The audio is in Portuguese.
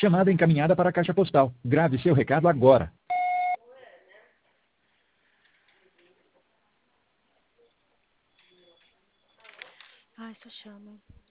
Chamada encaminhada para a caixa postal. Grave seu recado agora. Ai, só chama.